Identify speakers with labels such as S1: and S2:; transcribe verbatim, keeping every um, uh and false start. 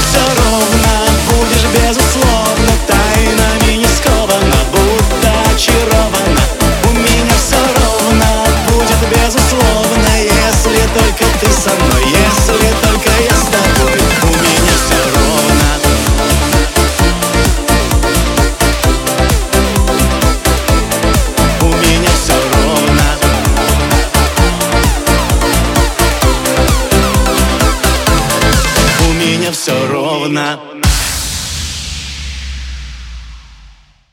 S1: все ровно, будешь безусловно, тайнами не скована, будто очарована. У меня все ровно, будет безусловно, если только ты со мной, если только я с тобой. У меня все ровно. У меня все ровно. У меня все ровно.